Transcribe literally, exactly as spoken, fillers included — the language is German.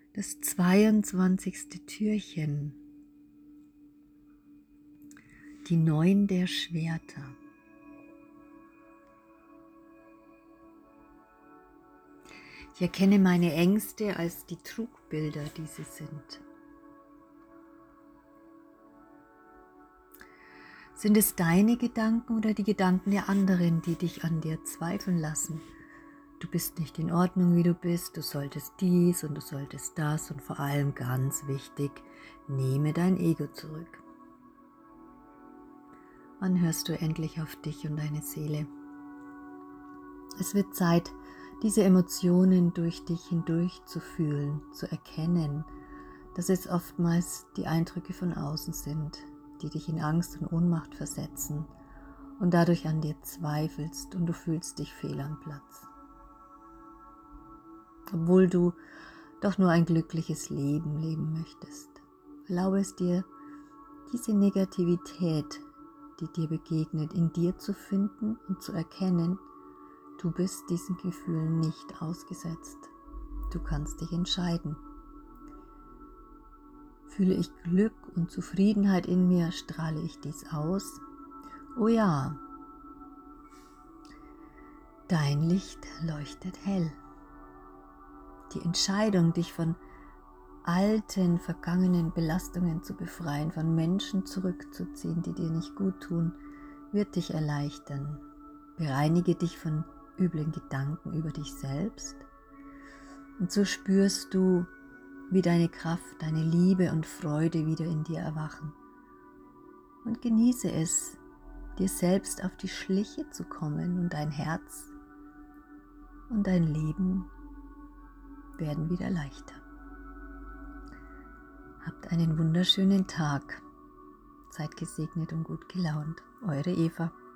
Das zweiundzwanzigste Türchen. Die Neun der Schwerter. Ich erkenne meine Ängste als die Trugbilder, die sie sind. Sind es deine Gedanken oder die Gedanken der anderen, die dich an dir zweifeln lassen? Du bist nicht in Ordnung, wie du bist, du solltest dies und du solltest das und vor allem ganz wichtig, nehme dein Ego zurück. Wann hörst du endlich auf dich und deine Seele? Es wird Zeit, diese Emotionen durch dich hindurch zu fühlen, zu erkennen, dass es oftmals die Eindrücke von außen sind, die dich in Angst und Ohnmacht versetzen und dadurch an dir zweifelst und du fühlst dich fehl am Platz. Obwohl du doch nur ein glückliches Leben leben möchtest, erlaube es dir, diese Negativität, die dir begegnet, in dir zu finden und zu erkennen, du bist diesen Gefühlen nicht ausgesetzt. Du kannst dich entscheiden. Fühle ich Glück und Zufriedenheit in mir, strahle ich dies aus? Oh ja, dein Licht leuchtet hell. Die Entscheidung, dich von alten, vergangenen Belastungen zu befreien, von Menschen zurückzuziehen, die dir nicht gut tun, wird dich erleichtern. Bereinige dich von üblen Gedanken über dich selbst und so spürst du, wie deine Kraft, deine Liebe und Freude wieder in dir erwachen. Und genieße es, dir selbst auf die Schliche zu kommen und dein Herz und dein Leben werden wieder leichter. Habt einen wunderschönen Tag. Seid gesegnet und gut gelaunt. Eure Eva.